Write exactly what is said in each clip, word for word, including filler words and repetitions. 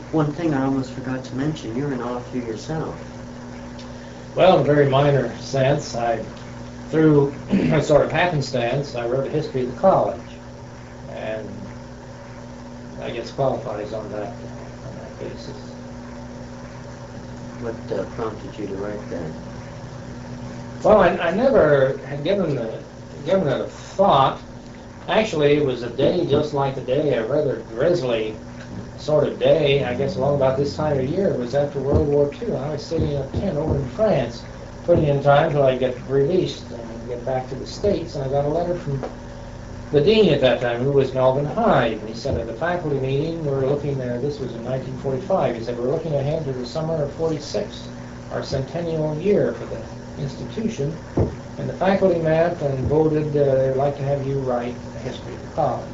One thing I almost forgot to mention, you're an author yourself. Well, in a very minor sense, I, through a sort of happenstance, I wrote a history of the college, and I guess qualifies on that on that basis. What uh, prompted you to write that? Well, I, I never had given the given it a thought. Actually, it was a day just like the day, a rather grisly sort of day, I guess along about this time of year. It was after World War Two. I was sitting in a tent over in France, putting in time till I get released and get back to the States, and I got a letter from the dean at that time, who was Melvin Hyde. And he said, at the faculty meeting, we're looking at, this was in nineteen forty-five, he said, we're looking ahead to the summer of forty-six, our centennial year for the institution, and the faculty met and voted uh, they'd like to have you write a history of the college.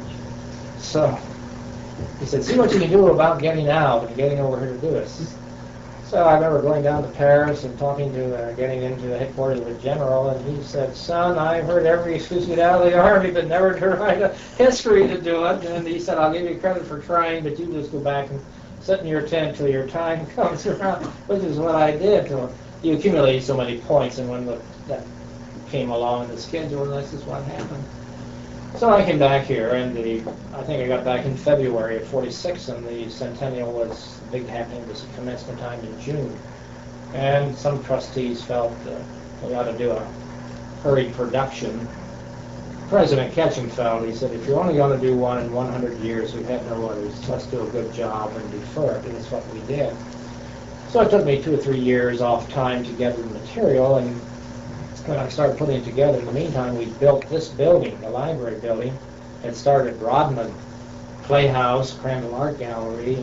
So he said, see what you can do about getting out and getting over here to do this. So I remember going down to Paris and talking to, uh, getting into the headquarters of the general, and he said, son, I've heard every excuse you get out of the army, but never to write a history to do it. And he said, I'll give you credit for trying, but you just go back and sit in your tent till your time comes around, which is what I did. Till you accumulate so many points, and when the, that came along in the schedule, and this is what happened. So I came back here, and the, I think I got back in February of forty-six, and the centennial was, the big happening was the commencement time in June. And some trustees felt uh, we ought to do a hurried production. President Ketchum felt, he said, if you're only going to do one in one hundred years, we've had no others, let's do a good job and defer it, and that's what we did. So it took me two or three years off time to gather the material, and when I started putting it together, in the meantime, we built this building, the library building. It started Rodman Playhouse, Crandall Art Gallery,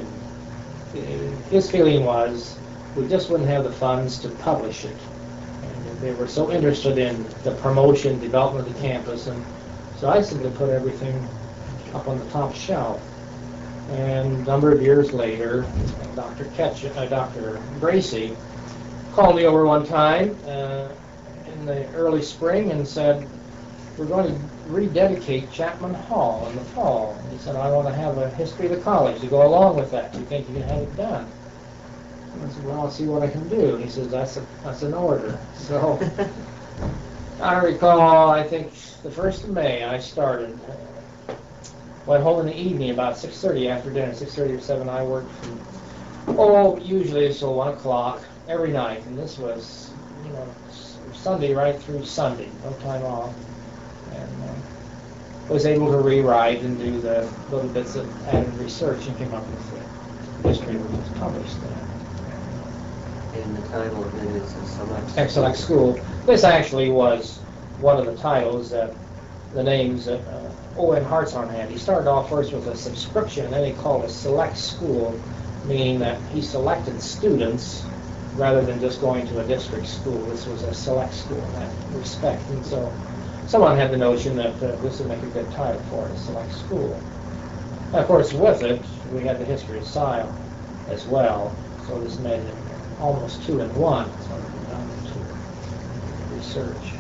and his feeling was we just wouldn't have the funds to publish it. And they were so interested in the promotion, development of the campus, and so I simply put everything up on the top shelf. And a number of years later, Doctor Ketchum, uh, Doctor Bracy called me over one time uh, in the early spring and said, we're going to rededicate Chapman Hall in the fall. He said, I want to have a history of the college to go along with that. Do you think you can have it done? And I said, well, I'll see what I can do. He says, that's a, that's an order. So I recall, I think the first of May I started. Went home in the evening about six thirty after dinner, six thirty or seven. I worked from, oh, usually until one o'clock every night. And this was, you know, Sunday right through Sunday, no time off. And uh, was able to rewrite and do the little bits of added research and came up with the history which was published there. And the title of it is A Select School. Select School. This actually was one of the titles that the names that uh, O N Hartshorn had. He started off first with a subscription, and then he called it a select school, meaning that he selected students rather than just going to a district school. This was a select school in that respect. And so someone had the notion that uh, this would make a good title for it, a select school. And of course, with it, we had the history of Sile as well, so this made it almost two in one. So we done to research.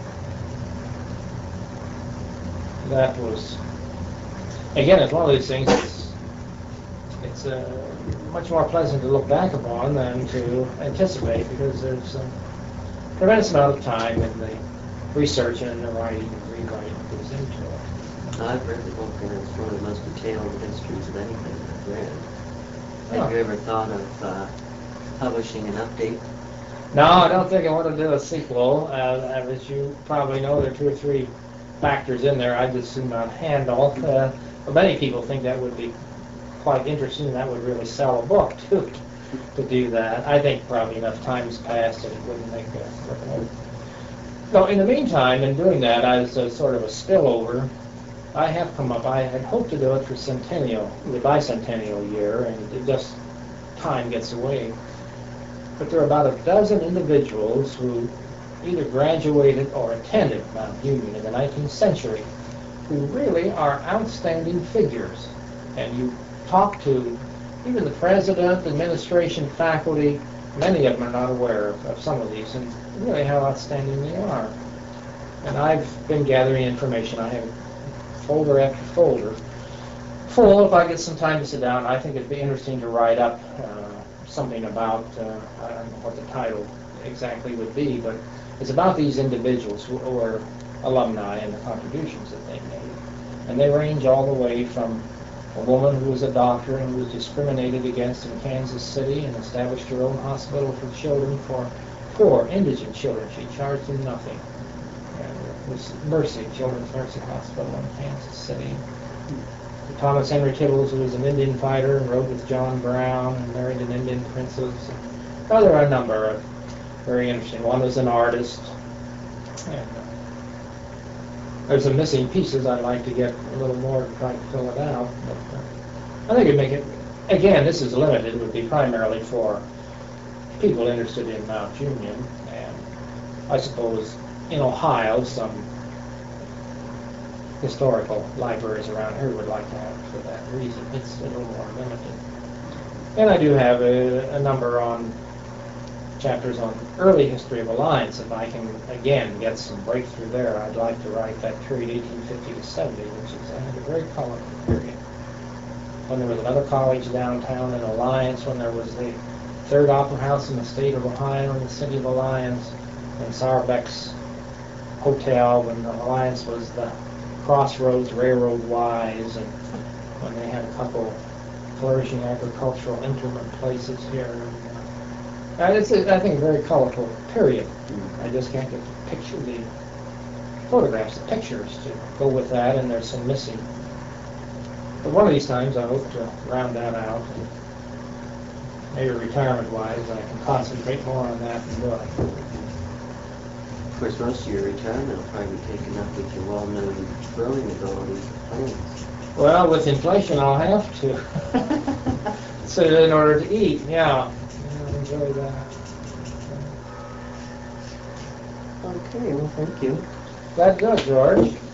That was, again, it's one of these things, it's, it's uh, much more pleasant to look back upon than to anticipate, because there's a tremendous amount of time in the research and the writing and rewriting that goes into it. I've read the book, and it's one of the most detailed histories of anything I've read. Oh. Have you ever thought of uh, publishing an update? No, I don't think I want to do a sequel. Uh, as you probably know, there are two or three factors in there I just do not handle. Uh, but many people think that would be quite interesting, and that would really sell a book too, to do that. I think probably enough time's passed that it wouldn't make a. So in the meantime, in doing that, as a sort of a spillover, I have come up. I had hoped to do it for centennial, the bicentennial year, and it just time gets away. But there are about a dozen individuals who either graduated or attended Mount Union in the nineteenth century, who really are outstanding figures. And you talk to even the president, administration, faculty, many of them are not aware of, of some of these, and really how outstanding they are. And I've been gathering information. I have folder after folder full. If I get some time to sit down, I think it'd be interesting to write up uh, something about, uh, I don't know what the title exactly would be, but it's about these individuals who are alumni and the contributions that they made. And they range all the way from a woman who was a doctor and was discriminated against in Kansas City and established her own hospital for children, for poor indigent children. She charged them nothing. And it was Mercy, Children's Nursing Hospital in Kansas City. Thomas Henry Tittles, who was an Indian fighter and rode with John Brown and married an Indian princess. Oh, there are a number of very interesting. One was an artist. And uh, there's some missing pieces I'd like to get a little more to try to fill it out. But uh, I think it'd make it, again, this is limited. It would be primarily for people interested in Mount Union. And I suppose in Ohio, some historical libraries around here would like to have it for that reason. It's a little more limited. And I do have a, a number on chapters on early history of Alliance. If I can, again, get some breakthrough there, I'd like to write that period eighteen fifty to seventy, which is uh, a very colorful period. When there was another college downtown in Alliance, when there was the third opera house in the state of Ohio in the city of Alliance, and Sauerbeck's Hotel, when the Alliance was the crossroads railroad-wise, and when they had a couple flourishing agricultural interment places here. And, uh, it's, a, I think, a very colorful period. I just can't get the picture, the photographs, the pictures to go with that, and there's some missing. But one of these times I hope to round that out, and maybe retirement-wise I can concentrate more on that and do it. Of course, most of your retirement will probably be taken up with your well-known growing abilities of plants. Well, with inflation, I'll have to. So in order to eat, yeah. I'll enjoy that. Okay, well, thank you. Glad to do it, George.